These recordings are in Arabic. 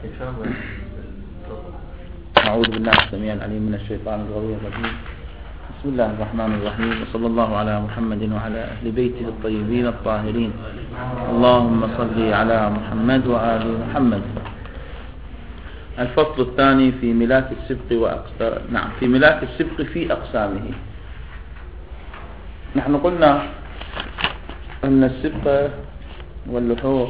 أعوذ بالله السميع العليم من الشيطان الغوي الرجيم. بسم الله الرحمن الرحيم، وصلى الله على محمد وعلى أهل بيته الطيبين الطاهرين. اللهم صل على محمد وآل محمد. الفصل الثاني في ملاك السبق في ملاك السبق في أقسامه. نحن قلنا أن السبق واللحوق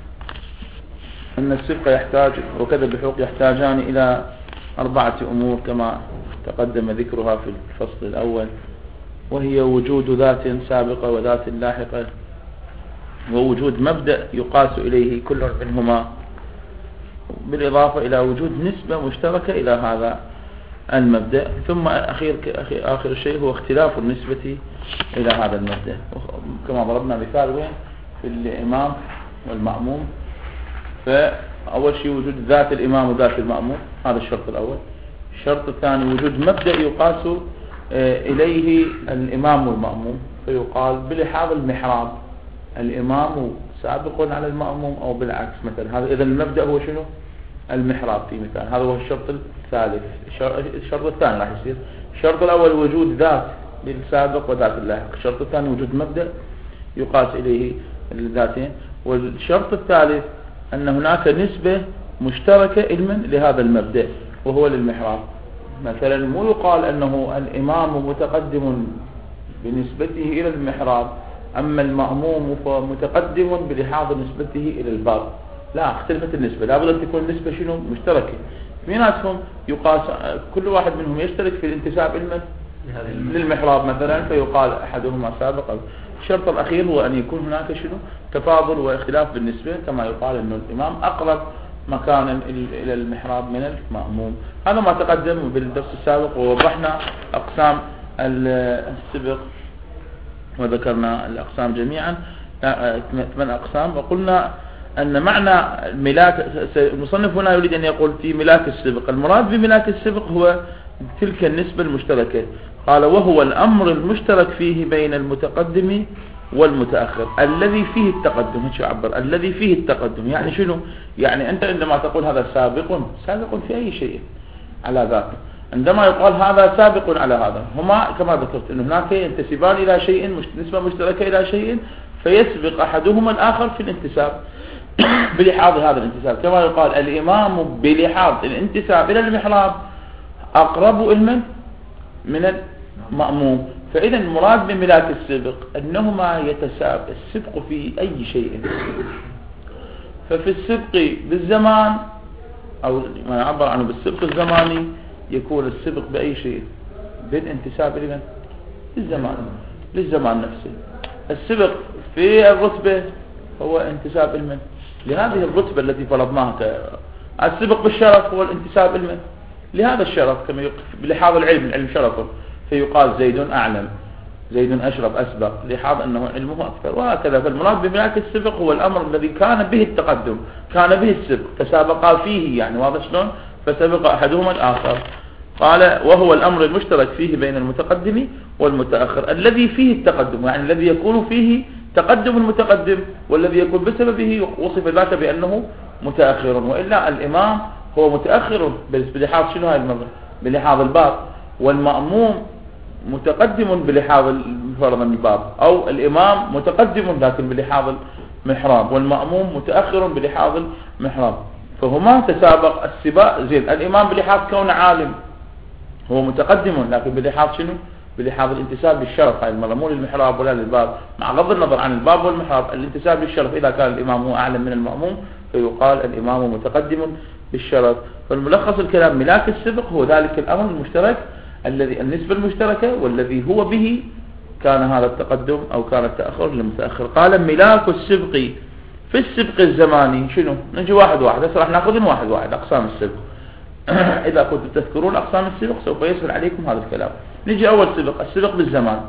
يحتاج، وكذا اللحوق يحتاجان إلى 4 أمور كما تقدم ذكرها في الفصل الأول، وهي وجود ذات سابقة وذات لاحقة، ووجود مبدأ يقاس إليه كل منهما، بالإضافة إلى وجود نسبة مشتركة إلى هذا المبدأ، ثم آخر شيء هو اختلاف النسبة إلى هذا المبدأ، كما ضربنا مثال وين في الإمام والمأموم. فأول شيء وجود ذات الإمام وذات المأموم، هذا الشرط الأول. الشرط الثاني وجود مبدأ يقاس إليه الإمام والمأموم، فيقال بلحاظ المحراب الإمام سابق على المأموم أو بالعكس مثلا. هذا إذا المبدأ هو شنو؟ المحراب في مثال. هذا هو الشرط الثالث. الشرط الثاني راح يصير الشرط الأول وجود ذات للسابق وذات اللاحق، الشرط الثاني وجود مبدأ يقاس إليه الذاتين، والشرط الثالث أن هناك نسبة مشتركة لهذا المبدأ وهو للمحراب. مثلا مو يقال أنه الإمام متقدم بنسبته إلى المحراب، أما المأموم متقدم بلحاظ نسبته إلى الباب. لا، اختلفت النسبة، لابد أن تكون النسبة شنو؟ مشتركة. في ناسهم يقاس كل واحد منهم يشترك في الانتساب للمحراب مثلا، فيقال أحدهما سابق. الشرط الأخير هو أن يكون هناك شنو؟ تفاضل واختلاف بالنسبة، كما يقال أن الإمام أقرب مكانا إلى المحراب من المأموم. هذا ما تقدم بالدرس السابق، ووضحنا أقسام السبق وذكرنا الأقسام جميعا 8 أقسام، وقلنا أن معنى ملاك المصنف هنا يريد أن يقول في ملاك السبق، المراد بملاك السبق هو تلك النسبة المشتركة. قال وهو الأمر المشترك فيه بين المتقدم والمتأخر الذي فيه التقدم. هيك يعبر الذي فيه التقدم، يعني شنو؟ يعني أنت عندما تقول هذا سابق في أي شيء على ذاته، عندما يقال هذا سابق على هذا، هما كما ذكرت أن هناك ينتسبان إلى شيء، نسبة مشتركة إلى شيء، فيسبق أحدهما الآخر في الانتساب بلحاظ هذا الانتساب، كما يقال الإمام بلحاظ الانتساب إلى المحراب أقرب علما من المأموم. فإذا المراد بملاك السبق أنهما يتسابق السبق في أي شيء. ففي السبق بالزمان، أو ما يعبر عنه بالسبق الزماني، يكون السبق بأي شيء؟ بالانتساب إلى للزمان نفسه. السبق في الرتبة هو انتساب علما لهذه الرتبة التي فرضناها. السبق بالشرف هو الانتساب علما لهذا الشرف، كما بلحاظ العلم شرفه، فيقال زيد أعلم، زيد أشرف أسبق، لحاظ أنه علمه أكثر، وهكذا. فالمراد بملاك السبق هو الأمر الذي كان به التقدم، كان به السبق، تسابقا فيه، يعني واضح شلون؟ فسبق أحدهما الآخر. قال وهو الأمر المشترك فيه بين المتقدم والمتأخر الذي فيه التقدم، يعني الذي يكون فيه تقدم المتقدم، والذي يكون بسببه وصف ذاته بأنه متأخر. وإلا الإمام هو متأخر بلحاظ شنو؟ هاي المرة بلحاظ الباب، والمأموم متقدم بلحاظ فرضا الباب، أو الإمام متقدم لكن بلحاظ المحراب، والمأموم متأخر بلحاظ المحراب، فهما تسابق السباق. زين الإمام بلحاظ كونه عالم هو متقدم، لكن بلحاظ شنو؟ بلحاظ الانتساب للشرف، هاي المرة مو للمحراب ولا للباب، مع غض النظر عن الباب والمحراب، الانتساب للشرف. إذا كان الإمام هو أعلم من المأموم فيقال الإمام متقدم بالشرف. فالملخص الكلام ملاك السبق هو ذلك الأمر المشترك الذي النسبة المشتركة، والذي هو به كان هذا التقدم أو كان التأخر للمتأخر. قال ملاك السبق في السبق الزماني شنو؟ نجي واحد هسه راح ناخذ واحد أقسام السبق. إذا كنتم تذكرون أقسام السبق سوف يسهل عليكم هذا الكلام. نجي أول سبق، السبق بالزمان.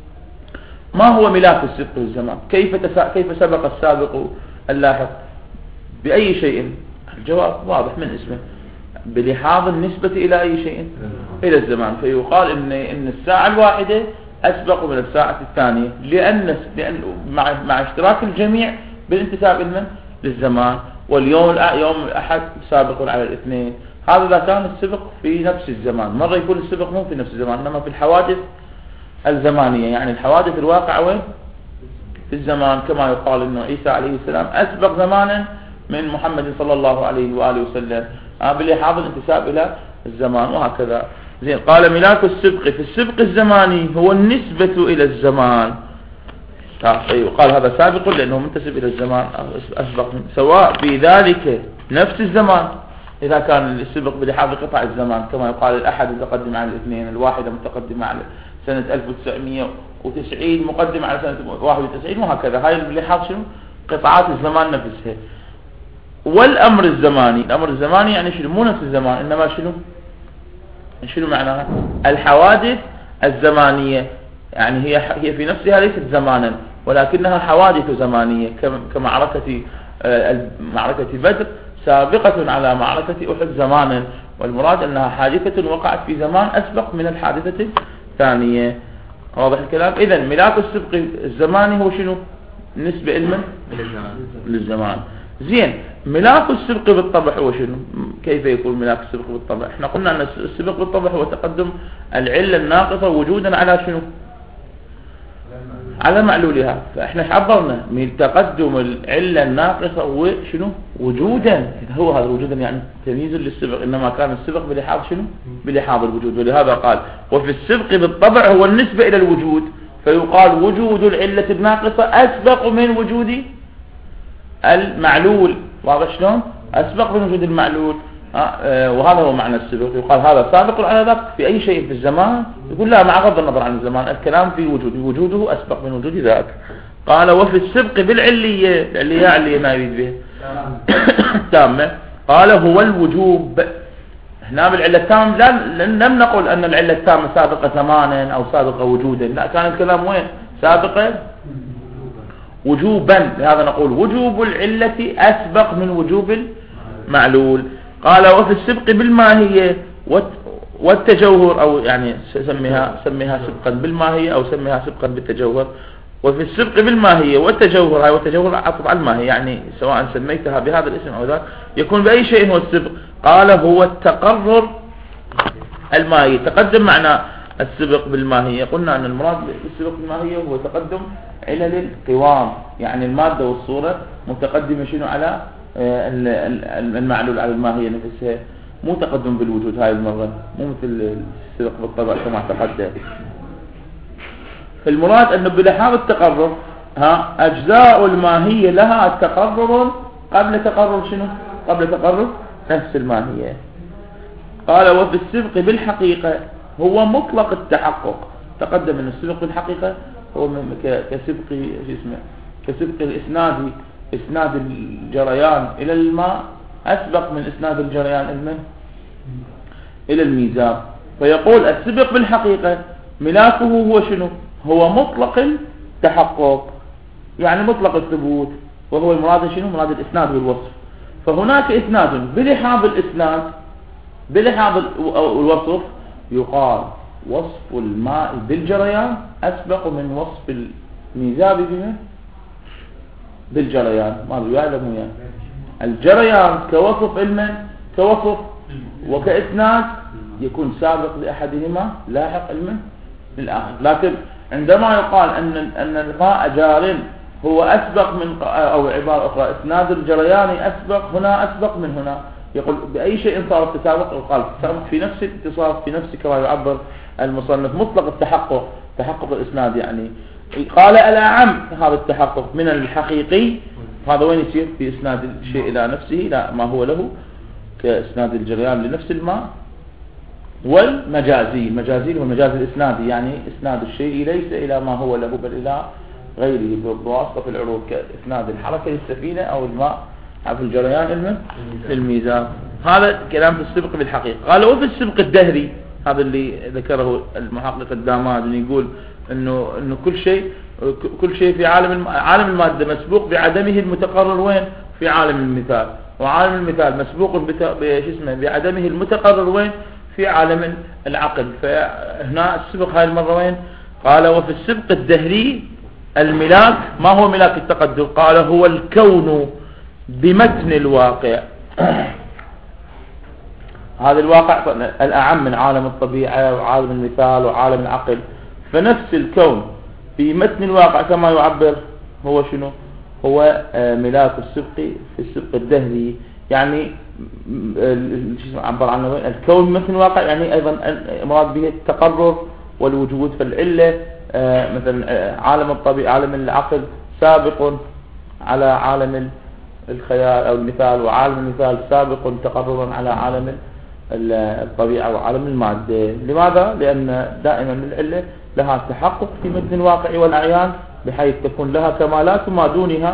ما هو ملاك السبق بالزمان؟ كيف سبق السابق اللاحق؟ بأي شيء؟ الجواب واضح من اسمه، بلحاظ النسبة إلى أي شيء؟ إلى الزمان. فيقال إن الساعة الواحدة أسبق من الساعة الثانية، لأن مع اشتراك الجميع بالانتساب للزمان، واليوم يوم الأحد سابق على الاثنين. هذا إذا كان السبق في نفس الزمان. مرة يكون السبق مو في نفس الزمان إنما في الحوادث الزمانية، يعني الحوادث الواقعة وين؟ في الزمان، كما يقال إنه عيسى عليه السلام أسبق زمانا من محمد صلى الله عليه وآله وسلم باللحاظ الانتساب إلى الزمان وهكذا. زين. قال ملاك السبق في السبق الزماني هو النسبة إلى الزمان. وقال هذا سابق لأنه منتسب إلى الزمان أسبق سواء في ذلك نفس الزمان إذا كان السبق بلحاظ قطع الزمان، كما يقال الأحد متقدم على الاثنين، الواحدة متقدمة على سنة 1990 مقدمة على سنة 91 وهكذا. هاي بلحاظ شنو؟ قطعات الزمان نفسها. والأمر الزماني، الأمر الزماني يعني شنو؟ مو نفس الزمان إنما شنو معناها؟ الحوادث الزمانية، يعني هي في نفسها ليست زمانا ولكنها حوادث زمانية كمعركة معركة بدر سابقة على معركة أحد زمانا، والمراد أنها حادثة وقعت في زمان أسبق من الحادثة الثانية. واضح الكلام؟ إذن ملاك السبق الزماني هو شنو؟ نسبة علما للزمان. زين. ملاك السبق بالطبع هو شنو؟ كيف يكون ملاك السبق بالطبع؟ احنا قلنا أن السبق بالطبع هو تقدم العلة الناقصة وجودا على شنو؟ على معلولها. فاحنا عبرنا من تقدم العلة الناقصة وشنو؟ وجودا. هو هذا وجودا يعني تمييز للسبق، انما كان السبق بلحاظ شنو؟ بلحاظ الوجود. ولهذا قال وفي السبق بالطبع هو النسبة الى الوجود، فيقال وجود العلة الناقصة اسبق من وجود المعلول. واضح شلون؟ اسبق من وجود المعلول. وهذا هو معنى السبق. يقال هذا سابق على ذاك في أي شيء في الزمان، يقول لا مع غض النظر عن الزمان، الكلام في وجود، وجوده أسبق من وجود ذاك. قال وفي السبق بالعلية، العلية علية ما يريد به تامة. قال هو الوجوب. هنا بالعلة التامة لم نقل أن العلة التامة سابقة زمانا أو سابقة وجودا، لا، كان الكلام وين؟ سابقة وجوبا. لهذا نقول وجوب العلة أسبق من وجوب المعلول. قال وفي السبق بالماهية والتجوهر، أو يعني سميها سبقا بالماهية أو سميها سبقا بالتجوهر. وفي السبق بالماهية والتجوهر، هاي والتجوهر عطف على الماهية، يعني سواء سميتها بهذا الاسم أو ذاك يكون بأي شيء هو السبق. قال هو التقرر الماهية. تقدم معنى السبق بالماهية. قلنا أن المراد بالسبق بالماهية هو تقدم علل القوام، يعني المادة والصورة متقدمة شنو على المعلول على الماهية نفسها، مو تقدم بالوجود هاي المرة، مو مثل السبق بالطبع كما تقدم. فالمراد أنه بلحاظ التقرر أجزاء الماهية لها تقرر قبل تقرر شنو؟ قبل تقرر نفس الماهية. قال وفي السبق بالحقيقة هو مطلق التحقق. تقدم أن السبق بالحقيقة هو كسبق الإسناد، إسناد الجريان إلى الماء أسبق من إسناد الجريان إلى الميزان. فيقول السبق بالحقيقة ملاكه هو شنو؟ هو مطلق التحقق، يعني مطلق الثبوت، وهو المراد شنو؟ مراد الإسناد والوصف. فهناك إسناد بلحاظ الإسناد بلحاظ الوصف، يقال وصف الماء بالجريان أسبق من وصف الميزاب بالجريان. ماذا يعلم يعني الجريان كوصف علما كوصف وكإسناد يكون سابق لأحدهما لاحق علما للآخر. لكن عندما يقال أن الماء جار هو أسبق من، أو عبارة أخرى إسناد الجريان أسبق هنا أسبق من هنا، يقول بأي شيء صار التسابق؟ يقال في نفس الاتصال، في نفس كما يعبر المصنف مطلق التحقق، تحقق الإسناد. يعني قال الأعم هذا التحقق من الحقيقي، هذا وين يصير؟ في إسناد الشيء إلى نفسه، لا ما هو له، كإسناد الجريان لنفس الماء. والمجازي، المجازي هو المجاز الإسنادي، يعني إسناد الشيء ليس إلى ما هو له بل إلى غيره بواسطة العروض، كإسناد الحركة للسفينة أو الماء في الجريان الميزان. هذا كلام في السبق بالحقيقة. قال وفي السبق الدهري، هذا اللي ذكره المحقق الداماد، يقول إنه كل شيء في عالم المادة مسبوق بعدمه المتقرر وين؟ في عالم المثال. وعالم المثال مسبوق بعدمه المتقرر وين؟ في عالم العقل. فهنا السبق هاي المرة وين؟ قال وفي السبق الدهري الملاك. ما هو ملاك التقدم؟ قال هو الكون بمتن الواقع. هذا الواقع الأعم من عالم الطبيعة وعالم المثال وعالم العقل. فنفس الكون في متن الواقع كما يعبر هو شنو؟ هو ملاك السبق في السبق الدهري. يعني عبر عنه الكون مثل الواقع، يعني أيضا مراد به التقرر والوجود. فالعلة مثلا عالم الطبيعة عالم العقل سابق على عالم الخيال أو المثال، وعالم المثال سابق تقررا على عالم الطبيعة وعالم المادة. لماذا؟ لأن دائما العلة لها تحقق في متن الواقع والأعيان، بحيث تكون لها كمالات ما دونها،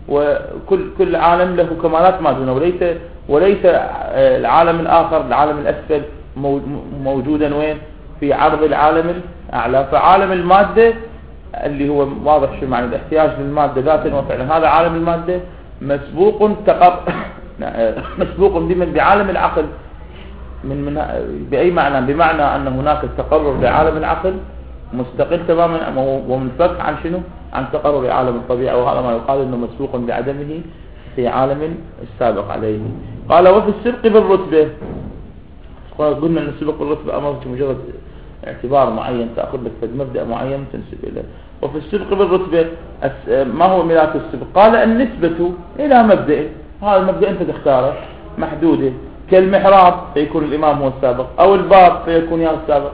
وكل عالم له كمالات ما دونه، وليس العالم الآخر العالم الأسفل موجودا وين؟ في عرض العالم الأعلى. فعالم المادة اللي هو واضح شو معنى الاحتياج للمادة ذاتا وفعلا، هذا عالم المادة مسبوق مسبوق بعالم العقل. بأي معنى؟ بمعنى أن هناك التقرر بعالم العقل مستقل تماما ومنفك عن شنو؟ عن تقرر عالم الطبيعة، وهذا ما يقال أنه مسبوق بعدمه في عالم السابق عليه. قال وفي السبق بالرتبة، قلنا أن السبق بالرتبة أمر مجرد اعتبار معين تأخذ لك في مبدأ معين تنسب إليه. وفي السبق بالرتبة ما هو ملاك السبق؟ قال النسبة إلى مبدأ، هذا المبدأ أنت تختاره محدودة، كالمحراب فيكون الإمام هو السابق، أو الباب فيكون يا السابق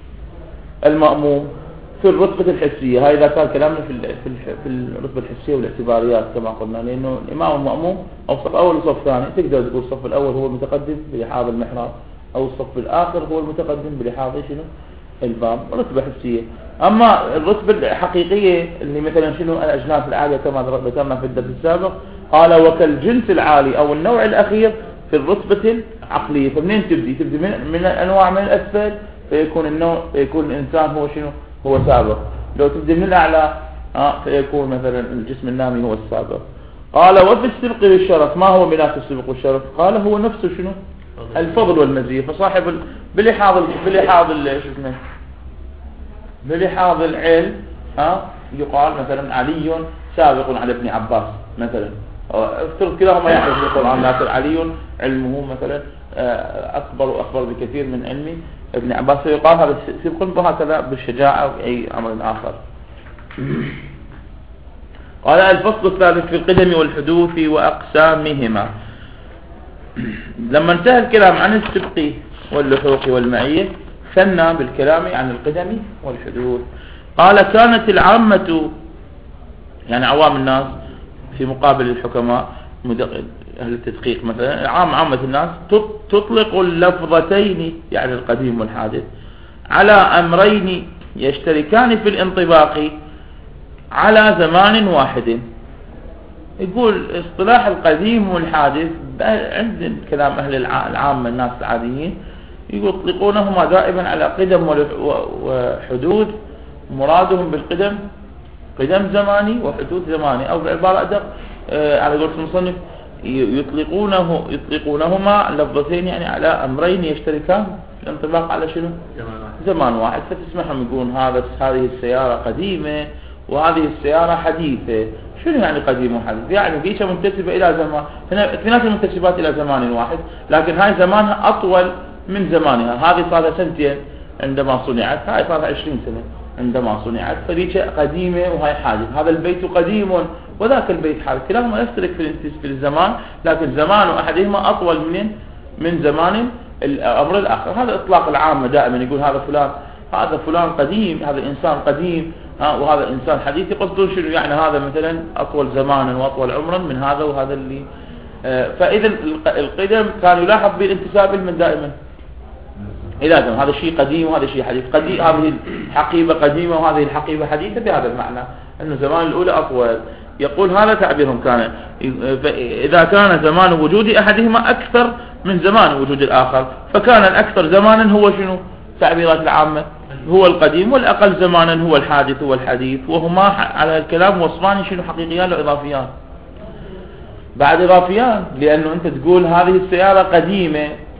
المأموم. في الرتبة الحسية، هاي إذا كان كلامنا في الرتبة الحسية والاعتباريات كما قلنا، لأنه الإمام والمأموم أو صف أول وصف ثاني، تقدر تقول الصف الأول هو المتقدم بلحاظ المحراب، أو الصف الآخر هو المتقدم بلحاظ شنو؟ الباب. رتبة حسية. أما الرتبة الحقيقية اللي مثلا شنو؟ الأجناس العالية كما ذكرنا في الدرس السابق، قال وكالجنس العالي أو النوع الأخير في الرتبة العقلية. فمنين تبدي من الأنواع من الأسفل، فيكون الإنسان هو شنو؟ هو سابق. لو تبدي من الأعلى فيكون مثلا الجسم النامي هو السابق. قال وفي السبق بالشرف، ما هو ملاك السبق والشرف؟ قال هو نفسه شنو؟ الفضل والمزية. فصاحب بلحاظ العلم يقال مثلا علي سابق على ابن عباس مثلا، افترض كلاهما يعرف القرآن، لكن علي علمه مثلا أكبر وأكبر بكثير من علم ابن عباس، فيقال هذا سبق، وهكذا بالشجاعة أو أي أمر آخر. قال الفصل الثالث في القدم والحدوث وأقسامهما. لما انتهى الكلام عن السبق واللحوق والمعية، ثنى بالكلام عن القدم والحدوث. قال كانت العامة، يعني عوام الناس في مقابل الحكماء أهل التدقيق مثلا، عامة الناس تطلق اللفظتين يعني القديم والحادث على أمرين يشتركان في الانطباق على زمان واحد. يقول اصطلاح القديم والحادث عند كلام أهل العامة الناس العاديين يطلقونهما دائما على قدم وحدوث. مرادهم بالقدم قدم زماني وحدوث زماني، أو بعبارة أدق على قول المصنف يطلقونهما لفظتين يعني على أمرين يشتركان الانطباق على شنو؟ زمان واحد. فتسمعهم يقولون هذه السيارة قديمة وهذه السيارة حديثة. شنو يعني قديم وحديث؟ يعني فيها منتسبة إلى زمان، هنا في ناس منتسبات إلى زمان واحد، لكن هاي زمانها أطول من زمانها. هذه صار لها سنتين عندما صنعت، هاي صار لها 20 سنة عندما صنعت، فذيك قديمة وهاي حادث. هذا البيت قديم وذاك البيت حادث، كلاهما يشترك في الزمان، لكن زمان أحدهما أطول من زمان الأمر الآخر. هذا إطلاق العامة دائما، يقول هذا فلان قديم، هذا إنسان قديم وهذا إنسان حديث. يقصدون شنو؟ يعني هذا مثلا أطول زمانا وأطول عمرا من هذا وهذا اللي. فإذا القدم كان يلاحظ بالانتساب من دائما إلى زمن، هذا شيء قديم وهذا شيء حديث. هذه الحقيبة قديمة وهذه الحقيبة حديثة، بهذا المعنى أنه زمان الأولى أطول. يقول هذا تعبيرهم كان إذا كان زمان وجود أحدهما أكثر من زمان وجود الآخر، فكان الأكثر زمانا هو شنو؟ تعبيرات العامة هو القديم، والأقل زمانا هو الحادث والحديث. وهما على الكلام وصفان شنو؟ حقيقيان وإضافيان. بعد إضافيان، لأنه أنت تقول هذه السيارة قديمة،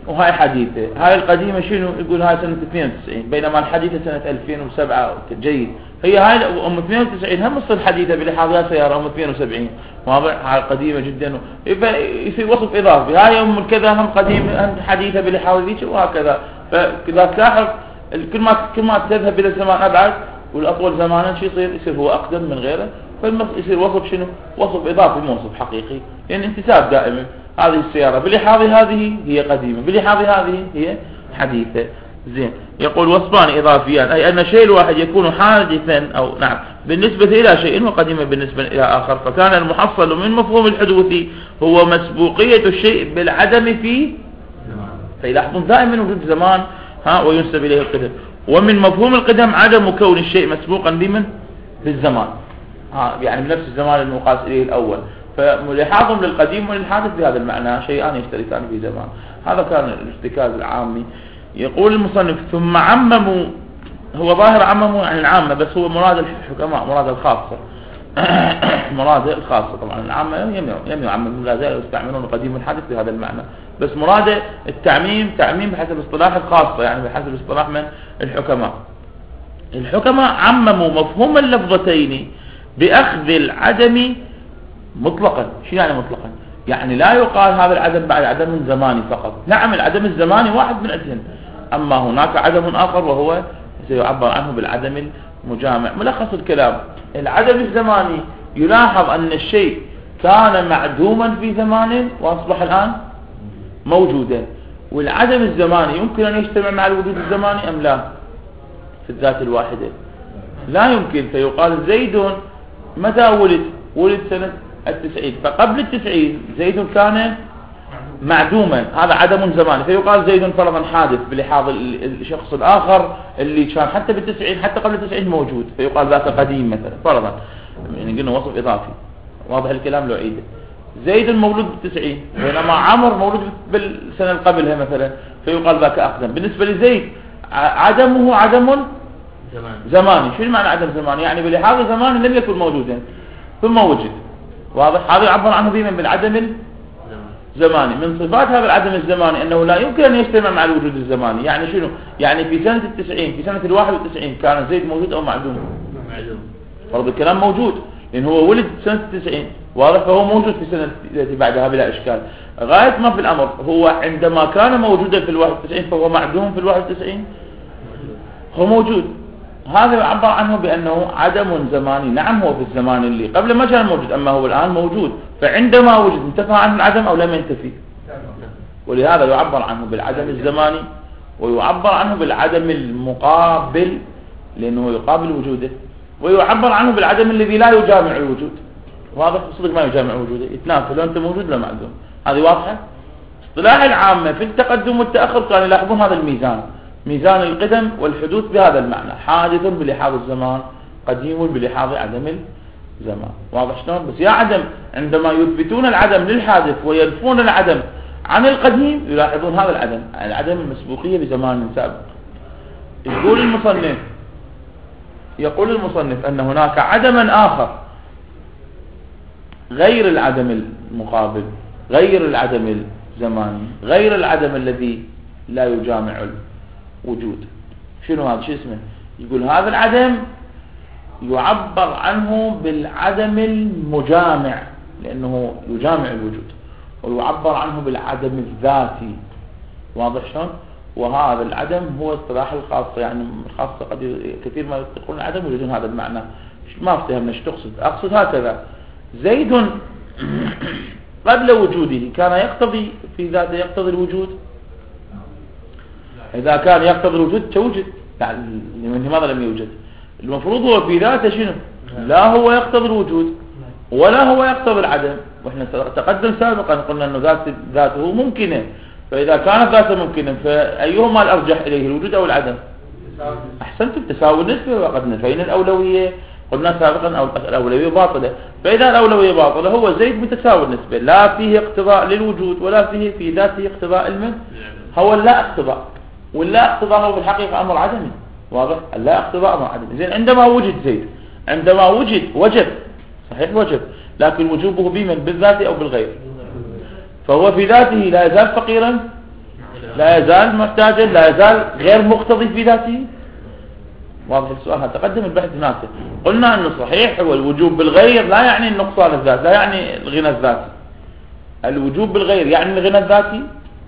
وهاي حديثة. هاي القديمة شنو؟ يقول هاي سنة 92، بينما الحديثة سنة 2007. جيد. هي هاي أم 92 هم تصير حديثة بلحاظها سيارة أم 72. واضح؟ هاي قديمة جدا، يصير وصف إضافي. هاي أم كذا هم قديمة هم حديثة بلحاظ ذيك وهكذا. فإذا تلاحظ كل ما تذهب إلى الزمان أبعد والأطول زمانا شو يصير هو أقدم من غيره. يصير وصف شنو؟ وصف إضافي مو وصف حقيقي، لأن انتساب دائما. هذه السيارة بلحاظ هذه هي قديمة، بلحاظ هذه هي حديثة. زين. يقول وصفان إضافيان، أي أن الشيء الواحد يكون حادثا أو نعم بالنسبة إلى شيء وقديما بالنسبة إلى آخر. فكان المحصل من مفهوم الحدوث هو مسبوقية الشيء بالعدم فيه. فيلاحظون دائما وجود زمان وينسب إليه القدم. ومن مفهوم القدم عدم كون الشيء مسبوقا بمن؟ بالزمان. يعني بنفس الزمان المقاس إليه الأول. فملاحظهم للقديم وللحادث بهذا المعنى شيئان يشتركان في زمان. هذا كان الارتكاز العامي. يقول المصنف ثم عمموا. هو ظاهر عمموا عن العامة، بس هو مراد الحكماء، مراد الخاصة. مراد الخاصة. طبعا العامة يم يعممون، لا زالوا يستعملون القديم والحادث بهذا المعنى، بس مراد التعميم تعميم بحسب اصطلاح الخاصة، يعني بحسب اصطلاح من الحكماء. الحكماء عمموا مفهوم اللفظتين بأخذ العدم مطلقا. شو يعني مطلقا؟ يعني لا يقال هذا العدم بعد عدم زماني فقط. نعم العدم الزماني واحد من عدهم، أما هناك عدم آخر وهو سيعبر عنه بالعدم المجامع. ملخص الكلام: العدم الزماني يلاحظ أن الشيء كان معدوما في زمان وأصبح الآن موجودا، والعدم الزماني يمكن أن يجتمع مع الوجود الزماني أم لا؟ في الذات الواحدة لا يمكن. فيقال زيد متى ولد سنة 90، فقبل 90 زيد كان معدوما، هذا عدم زماني. فيقال زيد فرضا حادث بلحاظ الشخص الآخر اللي كان حتى بال90 حتى قبل 90 موجود، فيقال ذاك قديم مثلا فرضا. يعني قلنا وصف إضافي. واضح الكلام لو عيده. زيد مولود ب90 بينما عمر مولود بالسنة اللي قبلها مثلا، فيقال ذاك أقدم. بالنسبة لزيد عدمه عدم زماني. شو المعنى عدم زماني؟ يعني بلحاظ زمان لم يكن موجودا ثم وجد. واضح؟ هذا يعبر عنه دائما بالعدم الزماني. من صفات هذا العدم الزماني أنه لا يمكن أن يجتمع مع الوجود الزماني. يعني شنو؟ يعني في سنة 90 في سنة 91 كان زيد موجود أو معدوم؟ فرض الكلام موجود، لأن هو ولد سنة 90. واضح؟ فهو موجود في السنة التي بعدها بلا إشكال. غاية ما في الأمر هو عندما كان موجودا في 91 فهو معدوم في 91 هو موجود. هذا يعبر عنه بأنه عدم زماني. نعم هو في الزمان اللي قبل ما كان موجود، أما هو الآن موجود. فعندما وجد انتفى عنه العدم أو لم ينتفي؟ ولهذا يعبر عنه بالعدم الزماني، ويعبر عنه بالعدم المقابل لأنه يقابل وجوده، ويعبر عنه بالعدم الذي لا يجامع الوجود. واضح؟ صدق ما يجامع وجوده، يتنافى لو أنت موجود لا معدوم. هذه واضحة. اصطلاح العامة في التقدم والتأخر كانوا يلاحظون هذا الميزان، ميزان القدم والحدوث بهذا المعنى: حادث بلحاظ الزمان، قديم بلحاظ عدم الزمان. واضح شلون؟ بس يا عدم عندما يثبتون العدم للحادث وينفون العدم عن القديم يلاحظون هذا العدم، العدم المسبوقية بزمان سابق. يقول المصنف أن هناك عدما آخر غير العدم المقابل، غير العدم الزماني، غير العدم الذي لا يجامع وجود. شنو هذا؟ شو اسمه؟ يقول هذا العدم يعبر عنه بالعدم المجامع لأنه يجامع الوجود، ويعبر عنه بالعدم الذاتي. واضح شلون؟ وهذا العدم هو اصطلاح الخاصة. يعني الخاصة قد كثير ما يقولون العدم ويريدون هذا المعنى. ما افتهمنا ايش تقصد. أقصد هكذا: زيد قبل وجوده كان يقتضي في ذاته يقتضي الوجود. إذا كان يقتضي الوجود توجد، يعني لماذا لم يوجد؟ المفروض هو في ذاته شنو؟ لا هو يقتضي الوجود ولا هو يقتضي العدم. واحنا تقدم سابقا قلنا انه ذاته ممكنة. فإذا كانت ذاته ممكنة فأيهما الأرجح إليه، الوجود أو العدم؟ أحسنتم، تساوي النسبة. وقد نفينا الأولوية، قلنا سابقا الأولوية باطلة. فإذا الأولوية باطلة هو زيد متساوي النسبة، لا فيه اقتضاء للوجود ولا فيه في ذاته اقتضاء المن. هو لا اقتضاء، واللا اقتضاء هو بالحقيقة أمر عدمي. واضح؟ اللا اقتضاء أمر عدمي. زين، عندما وجد زيد، عندما وجب صحيح وجب، لكن وجوبه بمن؟ بالذات أو بالغير؟ فهو في ذاته لا يزال فقيرا لا يزال محتاجا، لا يزال غير مقتضي في ذاته. واضح السؤال؟ هذا تقدم البحث هناك. قلنا أنه صحيح هو الوجوب بالغير لا يعني النقصان الذات، لا يعني الغنى الذاتي. الوجوب بالغير يعني الغنى الذاتي؟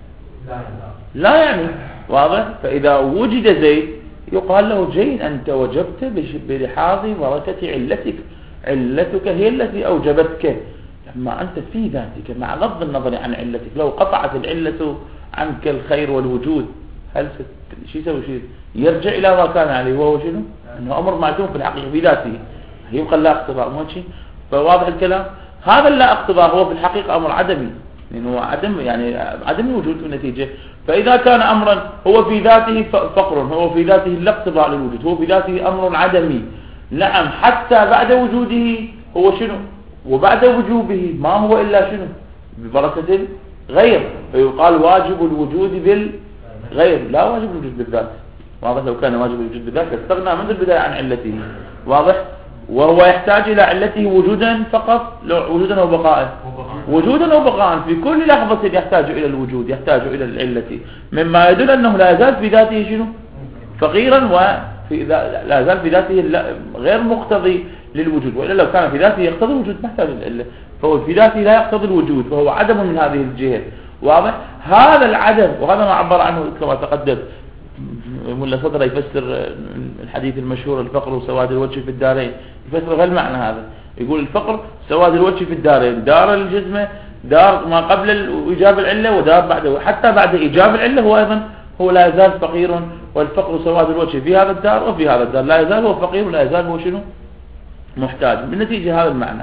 لا يعني. واضح؟ فإذا وجد زيد يقال له جيد أنت وجبت بلحاظ بركة علتك، علتك هي التي أوجبتك، أما أنت في ذاتك مع غض النظر عن علتك. لو قطعت العلة عنك الخير والوجود هل شو يسوي؟ شيء يرجع إلى ما كان عليه وهو شنو؟ أنه أمر معدوم في الحقيقة في ذاته، يبقى لا اقتضاء مو شيء. فواضح الكلام؟ هذا لا اقتضاء هو في الحقيقة أمر عدمي، لأنه عدم يعني عدم الوجود في النتيجة. فإذا كان أمرا هو في ذاته فقر، هو في ذاته لا اقتضاء للوجود، هو في ذاته أمر عدمي، نعم، حتى بعد وجوده هو شنو؟ وبعد وجوبه ما هو إلا شنو؟ ببركة غير. فيقال واجب الوجود بالغير لا واجب الوجود بالذات. واضح؟ لو كان واجب الوجود بالذات استغنى منذ البداية عن علته. واضح؟ وهو يحتاج إلى علته وجودا فقط، وجودا وبقاء، وجودا وبقاء في كل لحظة يحتاج إلى الوجود، يحتاج إلى العلة، مما يدل أنه لا يزال في ذاته شنو؟ فقيرا، وفي لا يزال في ذاته غير مقتضي للوجود. وإلا لو كان في ذاته يقتضي الوجود ما يحتاج العلة، فهو في ذاته لا يقتضي الوجود، فهو عدم من هذه الجهة. واضح؟ هذا العدم، وهذا ما عبر عنه كما تقدم ملا صدر يفسر الحديث المشهور الفقر وسواد الوجه في الدارين، يفسر غير المعنى هذا. يقول الفقر سواد الوجه في الدارين، دار الجزمة، دار ما قبل إيجاب العلة ودار بعده، حتى بعد إيجاب العلة هو أيضا هو لا يزال فقير. والفقر سواد الوجه في هذا الدار وفي هذا الدار، لا يزال هو فقير ولا يزال هو شنو؟ محتاج. بالنتيجة هذا المعنى.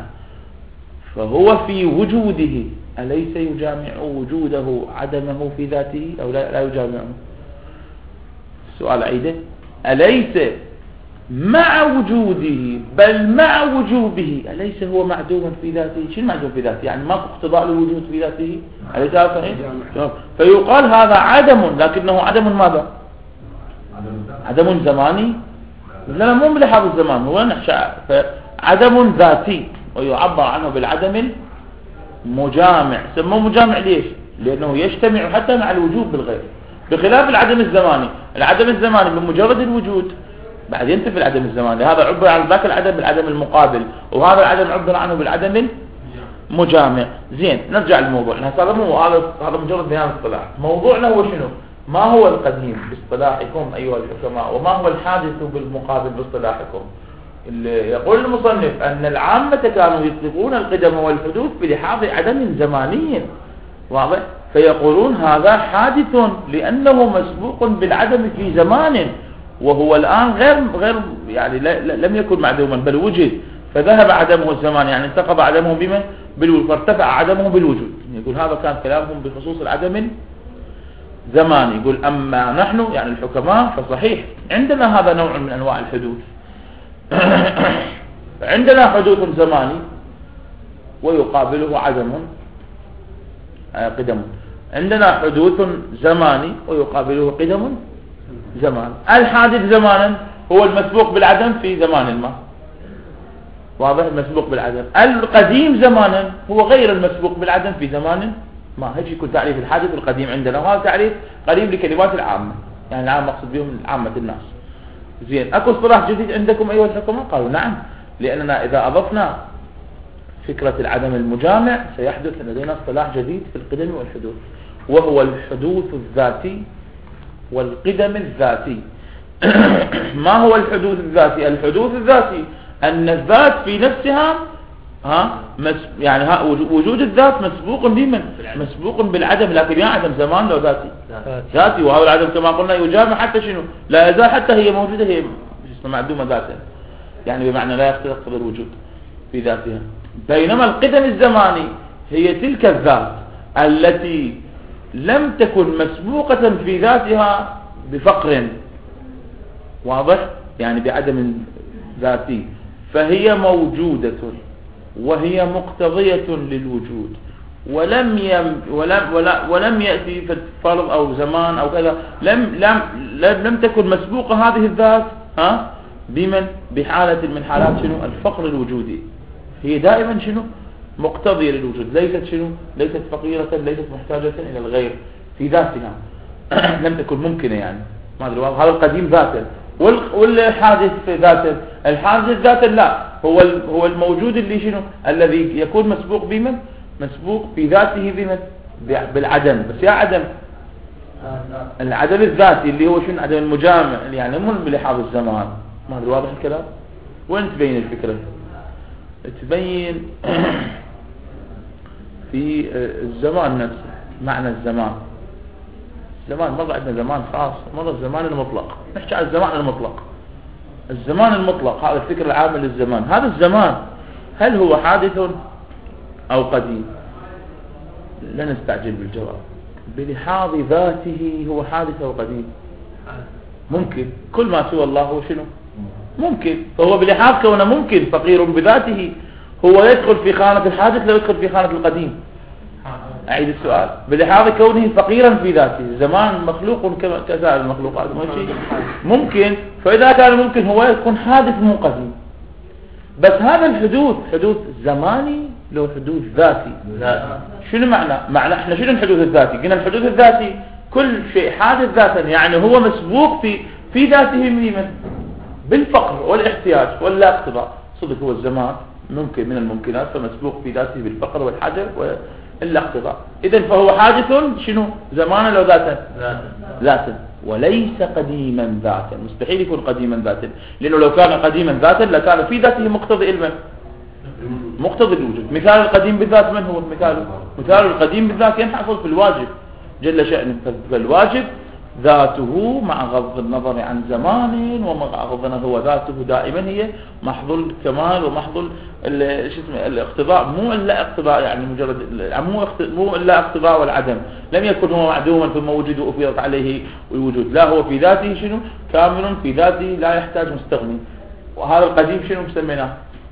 فهو في وجوده أليس يجامع وجوده عدمه في ذاته أو لا يجامعه؟ سؤال عيده. أليس مع وجوده بل مع وجوبه أليس هو معدوم في ذاته؟ شو المعدوم في ذاته؟ يعني ما اقتضاء للوجود في ذاته، أليس هذا صحيح؟ فيقال هذا عدم، لكنه عدم ماذا؟ عدم زماني؟ لا مو بلحاظ الزمان، هو نحشى عدم ذاتي، ويعبر عنه بالعدم المجامع. سموه مجامع ليش؟ لأنه يجتمع حتى مع الوجود بالغير، بخلاف العدم الزماني. العدم الزماني بمجرد الوجود بعد ينتفي العدم الزماني. هذا عبر عن ذاك العدم بالعدم المقابل، وهذا العدم عبر عنه بالعدم المجامع. زين، نرجع للموضوع. هذا مجرد بيان اصطلاح. موضوعنا هو شنو؟ ما هو القديم باصطلاحكم أيها الحكماء، وما هو الحادث بالمقابل باصطلاحكم؟ اللي يقول المصنف أن العامة كانوا يطلقون القدم والحدوث بلحاظ عدم زماني. واضح؟ فيقولون هذا حادث لأنه مسبوق بالعدم في زمان، وهو الآن غير يعني لم يكن معدوما بل وجد، فذهب عدمه الزمان، يعني انتقض عدمه بمن؟ بالوجود، فارتفع عدمه بالوجود. يقول هذا كان كلامهم بخصوص العدم الزماني. يقول أما نحن يعني الحكماء فصحيح عندنا هذا نوع من أنواع الحدوث. عندنا حدوث زماني ويقابله عدم قدم، عندنا حدوث زماني ويقابله قدم زمان. الحادث زمانا هو المسبوق بالعدم في زمان ما. واضح؟ المسبوق بالعدم. القديم زمانا هو غير المسبوق بالعدم في زمان ما. هيك يكون تعريف الحادث القديم عندنا، وهذا تعريف قريب لكلمات العامة، يعني العامة مقصود بهم عامة الناس. زين، اكو اصطلاح جديد عندكم ايها الحكماء؟ قالوا نعم، لاننا اذا اضفنا فكرة العدم المجامع سيحدث لدينا اصطلاح جديد في القدم والحدوث، وهو الحدوث الذاتي والقدم الذاتي. ما هو الحدوث الذاتي؟ الحدوث الذاتي أن الذات في نفسها يعني وجود الذات مسبوق بمن؟ مسبوق بالعدم، لكن يا عدم زمان لو ذاتي، وهذا العدم كما قلنا يجامع حتى شنو؟ لا يزال حتى هي موجودة، هي معدومة ذاتها، يعني بمعنى لا يقتضي الوجود في ذاتها. بينما القدم الزماني هي تلك الذات التي لم تكن مسبوقة في ذاتها بفقر، واضح؟ يعني بعدم ذاتي، فهي موجودة وهي مقتضية للوجود، ولم يأتي في فرض أو زمان أو كذا، لم تكن مسبوقة هذه الذات بمن؟ بحالة من حالات شنو؟ الفقر الوجودي. هي دائما شنو؟ مقتضية للوجود، ليست شنو؟ ليست فقيرة، ليست محتاجة إلى الغير في ذاتها. لم تكن ممكنة يعني، ما أدري هذا القديم ذاته، والحادث ذاته. الحادث ذاته لا، هو الموجود اللي شنو الذي يكون مسبوق بمن؟ مسبوق بذاته بمن؟ بالعدم. بس يا عدم العدم الذاتي اللي هو شنو؟ عدم المجامع يعني مو بلحاظ الزمان. ما أدري واضح الكلام؟ وين تبين الفكرة؟ تبين في الزمان نفسه، معنى الزمان. مرة عندنا زمان خاص، مرة الزمان المطلق. نحكي عن الزمان المطلق. الزمان المطلق هذا الفكر العام للزمان. هذا الزمان هل هو حادث أو قديم؟ لا نستعجل بالجواب. بلحاظ ذاته هو حادث أو قديم؟ ممكن. كل ما سوى الله هو شنو؟ ممكن. فهو بلحاظ كونه ممكن فقير بذاته، هو يدخل في خانة الحادث لا يدخل في خانة القديم. أعيد السؤال. بلحاظ كونه فقيرا في ذاته، زمان مخلوق كسائر المخلوقات ممكن. فإذا كان ممكن هو يكون حادث مو قديم. بس هذا حدوث زماني لو حدوث ذاتي. شنو معنى احنا شنو الحدوث الذاتي؟ قلنا الحدوث الذاتي كل شيء حادث ذاتا، يعني هو مسبوق في ذاته من بالفقر والاحتياج ولا اقتضاء. صدق هو الزمان ممكن من الممكنات، فمسبوق في ذاته بالفقر والحاجة والاقتضاء. إذن فهو حادث شنو؟ زمانا لو ذاتا وليس قديما ذاتا. مستحيل يكون قديما ذاتا، لأنه لو كان قديما ذاتا لكان في ذاته مقتضي علما، مقتضي الوجود. مثال القديم بالذات من هو مثال القديم بالذات ينحصر في الواجب جل شأنه. فالواجب ذاته مع غض النظر عن زمان ومع غض النظر هو ذاته دائما هي محض الكمال ومحض الاقتضاء. مو الا اقتضاء يعني مجرد مو الا اقتضاء والعدم. لم يكن هو معدوما ثم وجد وافيضت عليه الوجود، لا هو في ذاته شنو؟ كامل في ذاته لا يحتاج مستغني. وهذا القديم شنو مسميناه؟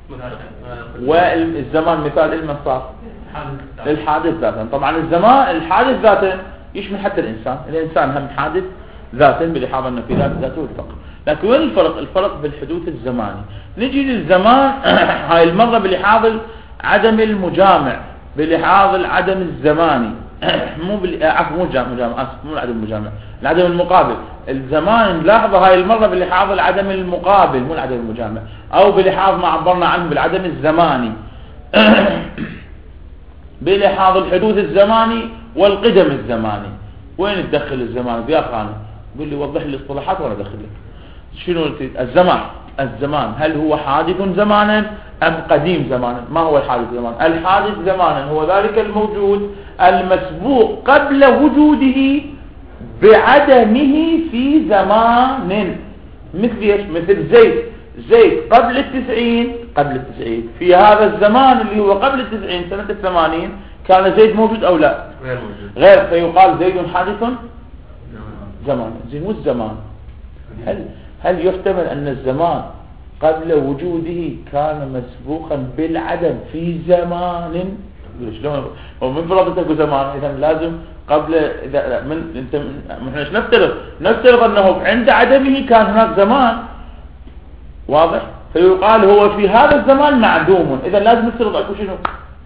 والزمان مثال لمن صار؟ للحادث ذاتا. طبعا الزمان الحادث ذاتا يشمل حتى الإنسان هم حادث ذاتا بلحاظ أنه في ذاته الفقر. لكن وين الفرق بالحدوث الزماني؟ نجي للزمان هاي المرة بلحاظ عدم المجامع، بلحاظ العدم الزماني مو العدم المجامع، العدم المقابل. الزمان نلاحظه هاي المرة بلحاظ العدم المقابل مو العدم المجامع، أو بلحاظ ما عبرنا عنه بالعدم الزماني بلحاظ الحدوث الزماني والقدم الزماني. وين تدخل الزمان يا خانة؟ قل لي وضح لي الاصطلاحات وانا ادخل لك. شنو الزمان هل هو حادث زمانا ام قديم زمانا؟ ما هو الحادث زمانا؟ الحادث زمانا هو ذلك الموجود المسبوق قبل وجوده بعدمه في زمان. مثل ايش؟ مثل زيد قبل التسعين في هذا الزمان اللي هو قبل التسعين سنة 80 كان زيد موجود أو لا؟ غير. فيقال زيد حادث زمان. زين والزمان هل يحتمل أن الزمان قبل وجوده كان مسبوقا بالعدم في زمان؟ شلون ومن فرضتك زمان؟ إذا لازم قبل إذا من نفترض أنه عند عدمه كان هناك زمان. واضح؟ فيقال هو في هذا الزمان معدوم. إذا لازم نفترض أكو شنو؟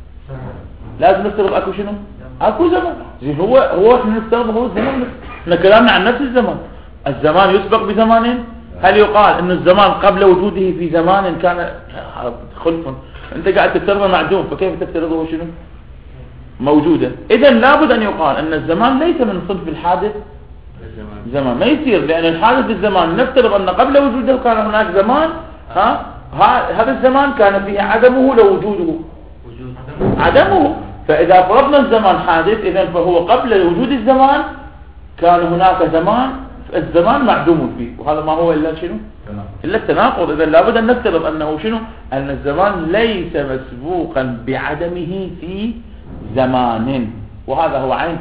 أكو زمان. زين هو احنا نفترض هو الزمان. احنا كلامنا عن نفس الزمان يسبق بزمان. هل يقال ان الزمان قبل وجوده في زمان كان خلف؟ انت قاعد تفترضه معدوم، فكيف تفترضه شنو؟ موجودا. اذا لابد ان يقال ان الزمان ليس من صنف الحادث زمان. ما يصير، لان الحادث بالزمان نفترض ان قبل وجوده كان هناك زمان. هذا الزمان كان فيه عدمه لو وجوده عدمه. فإذا فرضنا الزمان حادث إذن فهو قبل وجود الزمان كان هناك زمان، الزمان معدوم فيه، وهذا ما هو إلا شنو؟ إلا التناقض. إذن لابد أن نفترض أنه شنو؟ أن الزمان ليس مسبوقا بعدمه في زمان. وهذا هو عين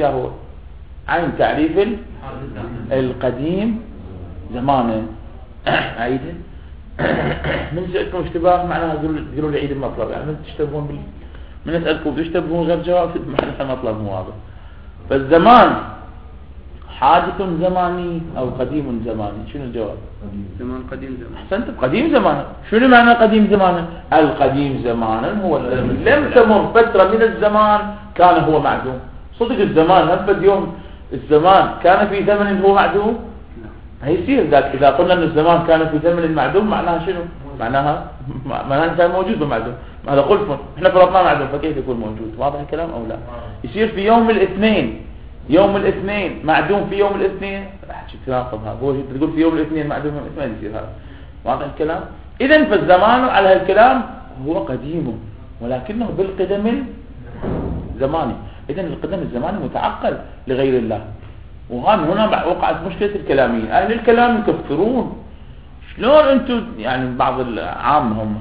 تعريف القديم زمانا. عيدا من سألكم اشتباه معناها قولوا لي عيد المطلب. يعني من تشتبهون من أسألكم تشتبهون غير جواب معناها المطلب مو واضح. فالزمان حادث زماني أو قديم زماني. شنو الجواب؟ زمان قديم زمان. أحسنت. قديم زمانا. شنو معنى قديم زمانا؟ القديم زمانا هو لم تمر فترة من الزمان كان هو معدوم. صدق الزمان هفت يوم الزمان كان في زمن هو معدوم هيصير ذاك. إذا قلنا أن الزمان كان في زمن معدوم معناها شنو؟ معناها كان موجود ومعدوم، هذا خلف. احنا فرضنا معدوم فكيف يكون موجود؟ واضح الكلام أو لا؟ يصير في يوم الاثنين، يوم الاثنين معدوم في يوم الاثنين، راح تناقض هذا. هو تقول في يوم الاثنين معدوم يوم الاثنين يصير هذا. واضح الكلام؟ إذن فالزمان على هالكلام هو قديم ولكنه بالقدم الزماني. إذن القدم الزماني متعقل لغير الله. هنا وقعت مشكلة الكلاميين. أهل الكلام يكفرون. شلون أنتم يعني بعض العام هم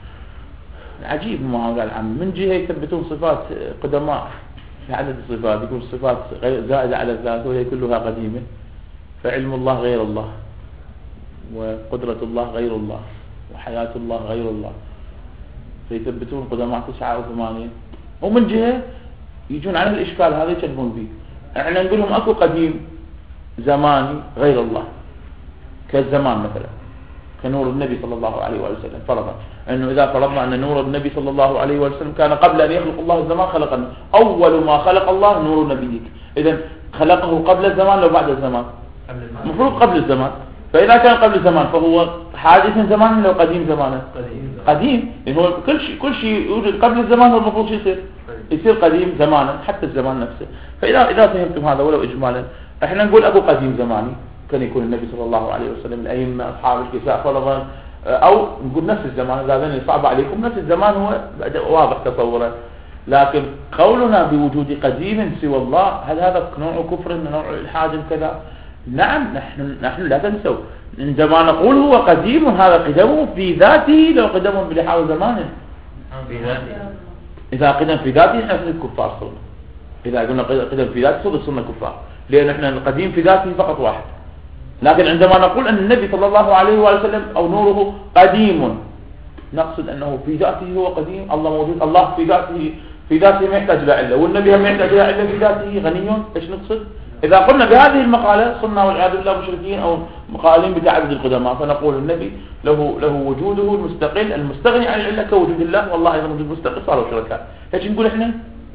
عجيب ما هو العام من جهة يثبتون صفات قدماء في عدد الصفات، يقول الصفات زائدة على الذات وهي كلها قديمة، فعلم الله غير الله، وقدرة الله غير الله، وحياة الله غير الله، فيثبتون قدماء 9 أو 8. ومن جهة يجون على الإشكال هذا يشبهون به. احنا نقول لهم اكو قديم زماني غير الله كالزمان مثلا كنور النبي صلى الله عليه وسلم. فرضا انه اذا فرضنا ان نور النبي صلى الله عليه وسلم كان قبل ان يخلق الله الزمان خلقنا، اول ما خلق الله نور نبيك. اذا خلقه قبل الزمان لو بعد الزمان؟ المفروض قبل الزمان. فاذا كان قبل الزمان فهو حادث من زمان لو قديم زمانه؟ قديم. لأنه هو كل شيء يوجد قبل الزمان هو المفروض يصير قديم زمانا، حتى الزمان نفسه. فإذا فهمتم هذا ولو إجمالا، احنا نقول أبو قديم زماني كان يكون النبي صلى الله عليه وسلم، الأئمة أصحاب الكساء فرضا، أو نقول نفس الزمان. إذا صعب عليكم نفس الزمان هو واضح تصوره. لكن قولنا بوجود قديم سوى الله هل هذا نوع كفر نوع إلحاد كذا؟ نعم. نحن لا تنسوا عندما نقول هو قديم هذا قدمه في ذاته لو قدمه بلحاظ زمانه في ذاته. إذا قدم في ذاته احنا كفار صرنا. إذا قلنا قدم في ذاته صرنا كفار، لأن احنا القديم في ذاته فقط واحد. لكن عندما نقول أن النبي صلى الله عليه وسلم أو نوره قديم نقصد أنه في ذاته هو قديم. الله موجود، الله في ذاته ما يحتاج إلى علة، والنبي ما يحتاج إلى علة في ذاته غني. إيش نقصد؟ إذا قلنا بهذه المقالة صرنا والعياذ بالله مشركين أو مقالين بتعدد القدماء. فنقول النبي له وجوده المستقل المستغني عن العلة كوجود الله، والله إذا وجود مستقل صاروا شركاء. ايش نقول احنا؟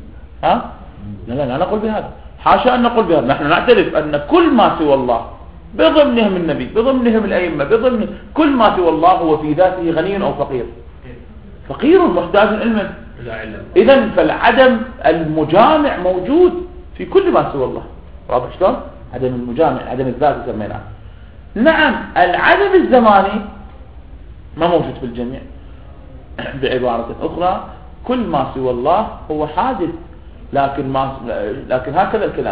لا نقول بهذا، حاشا أن نقول بهذا. نحن نعترف أن كل ما سوى الله بضمنهم النبي بضمنهم الأئمة بضمن كل ما سوى الله هو في ذاته غني أو فقير محتاج علما. إذن فالعدم المجامع موجود في كل ما سوى الله. واضح شلون؟ عدم المجامع، عدم الذات سميناه. نعم العدم الزماني ما موجود في الجميع. بعبارة أخرى كل ما سوى الله هو حادث، لكن هكذا الكلام.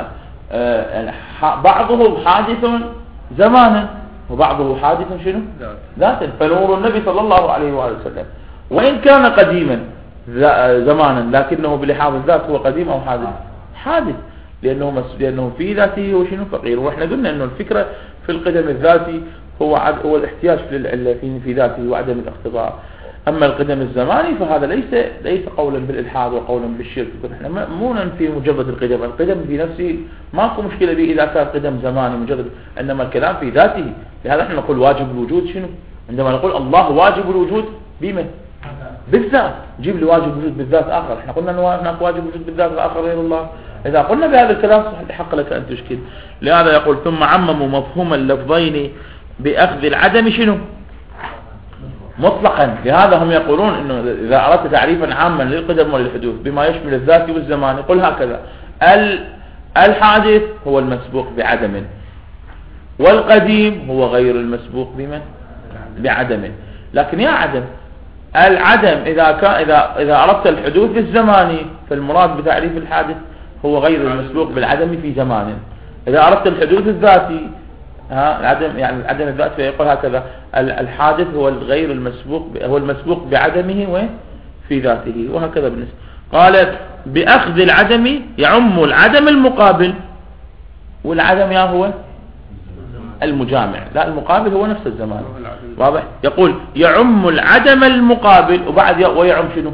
بعضه حادث زمانا وبعضه حادث شنو؟ ذاتا. فنور النبي صلى الله عليه وسلم وإن كان قديما زمانا لكنه بلحاظ الذات هو قديم أو حادث لأنه في ذاته هو شنو؟ فقير. وإحنا قلنا أنه الفكرة في القدم الذاتي هو الاحتياج للعلة في ذاته وعدم الاختبار. أما القدم الزماني فهذا ليس قولا بالإلحاد وقولا بالشرك. احنا مو ننفي مجرد القدم في نفسه ماكو مشكلة به إذا كان قدم زماني مجرد، إنما الكلام في ذاته. لهذا احنا نقول واجب الوجود شنو؟ عندما نقول الله واجب الوجود بمن؟ بالذات. جيب لي واجب الوجود بالذات آخر. احنا قلنا أنه هناك واجب الوجود بالذات آخر غير الله. إذا قلنا بهذا الكلام حق لك أن تشكل. لهذا يقول ثم عمموا مفهوم اللفظين بأخذ العدم شنو؟ مطلقا. لهذا هم يقولون انه اذا اردت تعريفا عاما للقدم وللحدوث بما يشمل الذات والزمان يقول هكذا: الحادث هو المسبوق بعدم، والقديم هو غير المسبوق بعدم. لكن يا عدم العدم اذا اردت الحدوث الزماني فالمراد بتعريف الحادث هو غير المسبوق بالعدم في زمان. اذا اردت الحدوث الذاتي العدم يعني العدم الذات فيقول هكذا: الحادث هو الغير المسبوق هو المسبوق بعدمه وفي ذاته. وهكذا بالنسبة قالت بأخذ العدم يعم العدم المقابل، والعدم يا هو المجامع، لا المقابل هو نفس الزمان. واضح؟ يقول يعم العدم المقابل وبعد ويعم شنو؟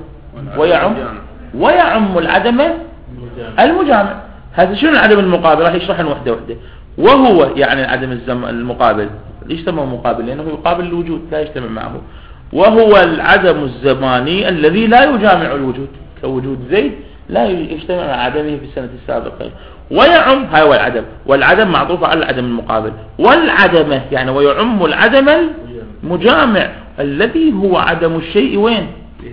ويعم العدم المجامع. هذا شنو العدم المقابل؟ راح يشرح وحده وهو يعني العدم المقابل. ليش سموه مقابل؟ لأنه يقابل الوجود لا يجتمع معه. وهو العدم الزماني الذي لا يجامع الوجود، كوجود زيد لا يجتمع مع عدمه في السنة السابقة. ويعم، هاي هو العدم، والعدم معطوف على العدم المقابل، والعدمة يعني ويعم العدم المجامع الذي هو عدم الشيء وين؟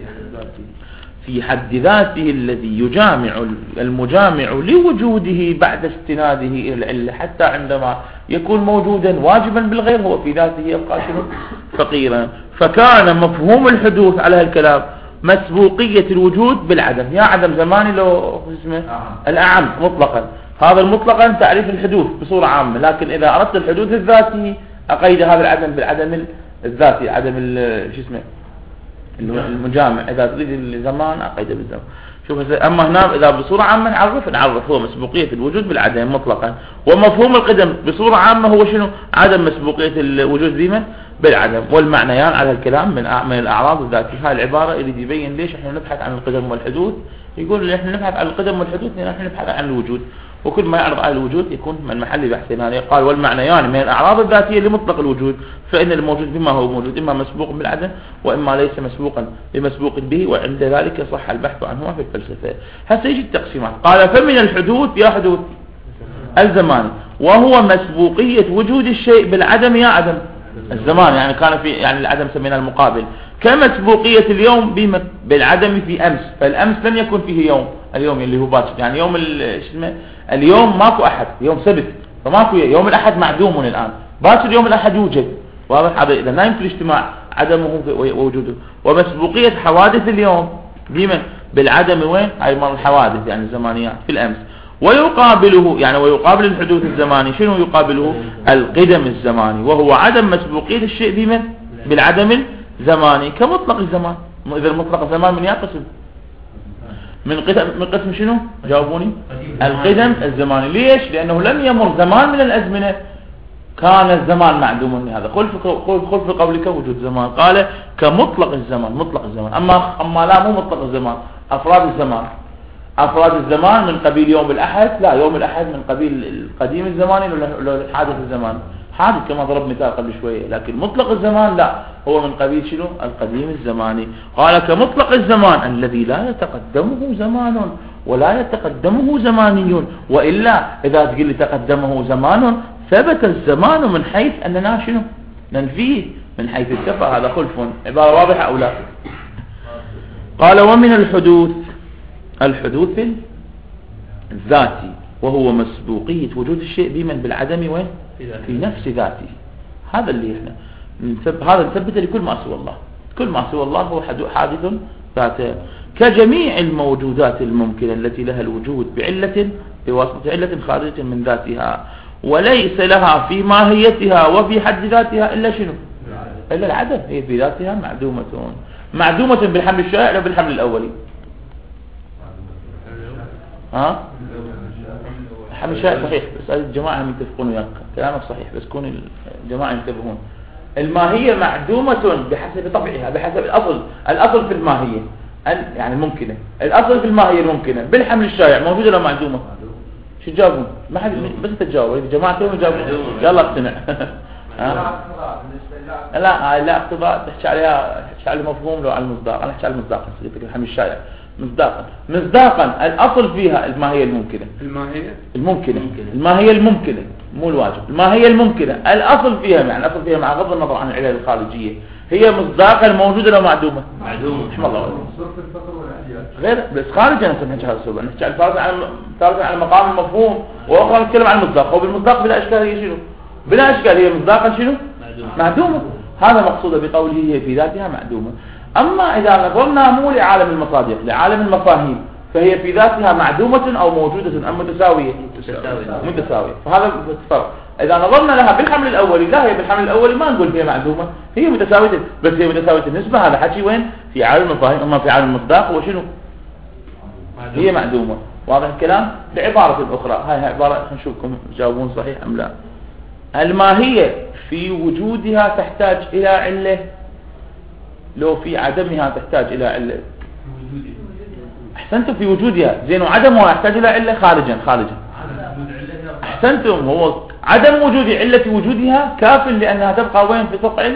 في حد ذاته، الذي يجامع المجامع لوجوده بعد استناده إلى العلة، حتى عندما يكون موجودا واجبا بالغير هو في ذاته يبقى شنو؟ فقيرا. فكان مفهوم الحدوث على هالكلام مسبوقية الوجود بالعدم. يا عدم زماني لو اسمه الأعم مطلقا، هذا المطلقا تعريف الحدوث بصورة عامة، لكن إذا أردت الحدوث الذاتي أقيد هذا العدم بالعدم الذاتي، عدم شو اسمه المجامع. إذا تريد الزمان أقيده بالزمان. شوف أما هنا إذا بصورة عامة نعرف هو مسبوقية الوجود بالعدم مطلقا. ومفهوم القدم بصورة عامة هو شنو؟ عدم مسبوقية الوجود بمن؟ بالعدم. والمعنيان على الكلام من الأعراض الذاتية. هاي العبارة اللي يبين ليش احنا نبحث عن القدم والحدوث. يقول احنا نبحث عن القدم والحدوث لأن احنا نبحث عن الوجود، وكل ما يعرض على الوجود يكون من محل بحثنا. قال والمعنيان من الأعراض الذاتية لمطلق الوجود، فإن الموجود بما هو موجود إما مسبوق بالعدم وإما ليس مسبوقا بمسبوق به، وعند ذلك صح البحث عنهما في الفلسفة. هسه يجي التقسيمات. قال فمن الحدوث يا حدوث الزماني وهو مسبوقية وجود الشيء بالعدم يا عدم الزمان، يعني كان في يعني العدم سمينا المقابل، كمسبوقية اليوم بالعدم في أمس، فالأمس لم يكن فيه يوم، اليوم اللي هو باكر، يعني يوم اليوم ماكو أحد، يوم سبت فماكو يوم الأحد معدوم الآن، باكر يوم الأحد يوجد. واضح هذا؟ إذا لا يمكن الاجتماع عدمه ووجوده. ومسبوقية حوادث اليوم بمن؟ بالعدم وين؟ هاي مال الحوادث يعني الزمانيات في الأمس. ويقابله يعني ويقابل الحدوث الزماني شنو يقابله؟ القدم الزماني، وهو عدم مسبوقية الشيء بمن؟ بالعدم الزماني كمطلق الزمان. إذا المطلق الزمان من يقسم من قسم شنو؟ جاوبوني. القدم الزماني. ليش؟ لأنه لم يمر زمان من الأزمنة كان الزمان معدوما. هذا خلف قولك وجود زمان. قال كمطلق الزمان، مطلق الزمان. أما لا مو مطلق الزمان، أفراد الزمان. أفراد الزمان من قبيل يوم الأحد، لا يوم الأحد من قبيل القديم الزماني ولا حادث الزمان، حادث كما ضرب مثال قبل شوية. لكن مطلق الزمان لا، هو من قبيل شنو؟ القديم الزماني. قال كمطلق الزمان الذي لا يتقدمه زمان ولا يتقدمه زماني، وإلا إذا تقول لي تقدمه زمان ثبت الزمان من حيث أننا شنو؟ ننفيه من حيث الكفى. هذا خلف. عبارة واضحة أو لا؟ قال ومن الحدوث الذاتي وهو مسبوقية وجود الشيء بمن؟ بالعدم وين؟ في نفس ذاته. هذا اللي احنا هذا نثبته لكل ما سوى الله. كل ما سوى الله هو حادث ذاته، كجميع الموجودات الممكنة التي لها الوجود بعلة بواسطة علة خارجة من ذاتها، وليس لها في ماهيتها وفي حد ذاتها إلا شنو؟ إلا العدم. هي في ذاتها معدومة بالحمل الشائع أو بالحمل الأولي؟ حمل الشائع صحيح، بس الجماعة هم يتفقون وياك، كلامك صحيح، بس كون الجماعة ينتبهون. الماهية معدومة بحسب طبعها، بحسب الأصل في الماهية يعني الممكنة، الأصل في الماهية الممكنة بالحمل الشائع موجودة لو معدومة؟ شو تجاوبون؟ ما حد بس تجاوب، الجماعة كلهم يجاوبون. يلا اقتنع. لا اقتضاء تحكي عليها، تحكي على المفهوم لو على المصداق. انا احكي على المصداق، الحمل الشائع مصداقا الأصل فيها الماهية الممكنة. الماهية الممكنة مو الواجب، الماهية الممكنة الأصل فيها، يعني الأصل فيها مع غض النظر عن العلل الخارجية، هي مصداقا موجودة لو معدومة؟ رحم الله والله. غير بس خارج أنا نحكي هذا السبب، نحكي على مقام المفهوم، وأخرى نتكلم عن المصداق. وبالمصداق بلا إشكال هي شنو؟ بلا إشكال هي مصداقا شنو؟ معدومة. هذا مقصود بقوله هي في ذاتها معدومة. أما إذا نظرنا مو لعالم المصادق، لعالم المفاهيم، فهي في ذاتها معدومة أو موجودة أم متساوية؟ متساوية. فهذا الفرق. إذا نظرنا لها بالحمل الأولي، لا هي بالحمل الأولي ما نقول هي معدومة، هي متساوية، بس هي متساوية النسبة. هذا حكي وين؟ في عالم المفاهيم. أما في عالم المصداق هو شنو؟ هي معدومة. واضح الكلام؟ بعبارة أخرى، هاي عبارة نشوفكم جاوبون صحيح أم لا. الماهية في وجودها تحتاج إلى علة، لو في عدمها تحتاج إلى علة. أحسنتم. في وجودها زين، وعدمها يحتاج إلى علة خارجا. أحسنتم. هو عدم وجود علة وجودها كاف لأنها تبقى وين؟ في صقع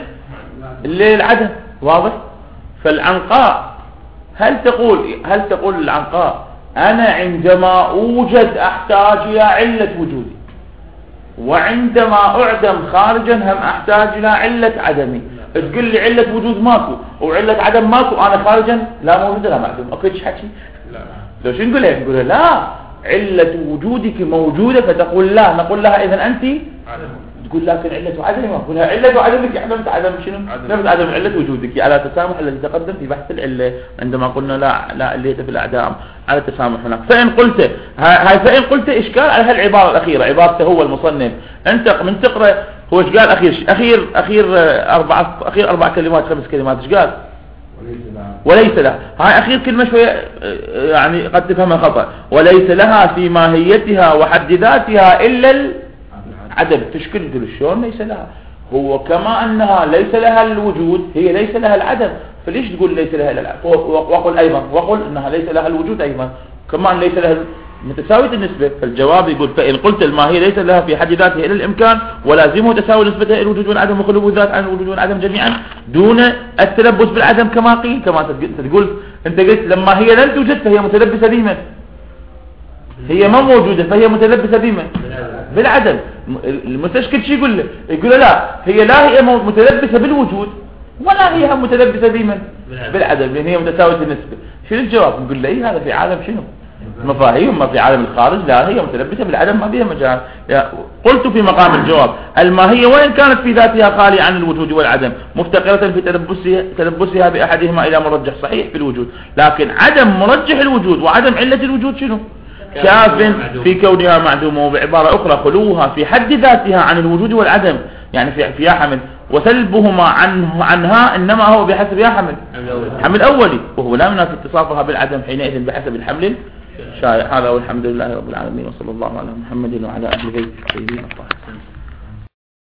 العدم. واضح؟ فالعنقاء هل تقول العنقاء أنا عندما أوجد أحتاج إلى علة وجودي، وعندما أعدم خارجا هم أحتاج إلى علة عدمي. تقول لي علة وجود ماكو وعلة عدم ماكو، أنا خارجا لا موجود لا معدوم، أكو إيش حكي؟ لو شو نقول لها؟ نقول لا، علة وجودك موجودة، فتقول لا، نقول لها إذن أنت تقول لكن علة وعدم، نقول لها علة وعدمك عدم عدم شنو؟ نفس عدم علة وجودك على تسامح الذي تقدم في بحث العلة عندما قلنا لا علية في الأعدام على التسامح هناك. فإن قلت فإن قلت إشكال على هالعبارة الأخيرة، عبارته هو المصنف، أنت من تقرأ هو إيش قال أخير أربع كلمات 5 كلمات إيش قال؟ وليس لها. هاي أخير كلمة شوية يعني قد تفهمها خطأ. وليس لها في ماهيتها وحد ذاتها إلا العدم. تشكل تقول شلون ليس لها؟ هو كما أنها ليس لها الوجود هي ليس لها العدم، فليش تقول ليس لها العدم؟ وقل أنها ليس لها الوجود أيضا، كمان ليس لها متساوية النسبة. فالجواب يقول فإن قلت الماهية ليس لها في حد ذاتها إلا الإمكان، ولازمه تساوي نسبتها إلى الوجود والعدم وخلو الذات عن الوجود والعدم جميعا دون التلبس بالعدم كما قيل. كما أنت قلت لما هي لم توجد فهي متلبسة بمن؟ هي ما موجودة فهي متلبسة بمن؟ بالعدم. المستشكل شو يقول له؟ يقول له لا، هي متلبسة بالوجود ولا هي متلبسة بمن؟ بالعدم، لأن هي متساوية النسبة. شنو الجواب؟ نقول له إيه هذا في عالم شنو؟ مفاهيم. ما في عالم الخارج لا، هي متلبسة بالعدم ما فيها مجال. قلت في مقام الجواب الماهية وإن كانت في ذاتها خالية عن الوجود والعدم مفتقرة في تلبسها بأحدهما إلى مرجح صحيح في الوجود، لكن عدم مرجح الوجود وعدم علة الوجود شنو؟ كاف في كونها معدومة. وبعبارة أخرى خلوها في حد ذاتها عن الوجود والعدم يعني في حمل، وسلبهما عنها إنما هو بحسب حمل أولي، وهو لا ينافي اتصافها بالعدم حينئذ بحسب الحمل شائع. هذا والحمد لله رب العالمين، وصلى الله على محمد وعلى أهل بيته الطاهرين.